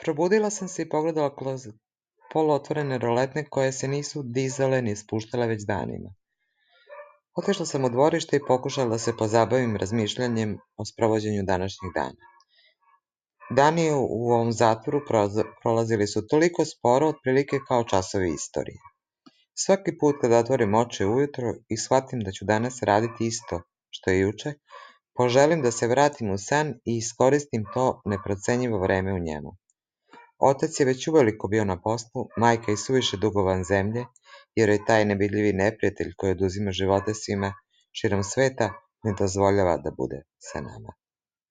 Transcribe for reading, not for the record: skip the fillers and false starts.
Probudila sam se i pogledala kroz poluotvorene roletne koje se nisu dizale ni spuštale već danima. Otišla sam u dvorište i pokušala da se pozabavim razmišljanjem o sprovođenju današnjeg dana. Dani u ovom zatvoru prolazili su toliko sporo, otprilike kao časovi istorije. Svaki put kad otvorim oči ujutro i shvatim da ću danas raditi isto što i juče, poželim da se vratim u san i iskoristim to neprocenjivo vreme u njemu. Otac je već uveliko bio na poslu, majka je suviše dugo van zemlje, jer je taj nevidljivi neprijatelj koji oduzima živote svima širom sveta ne dozvoljava da bude sa nama.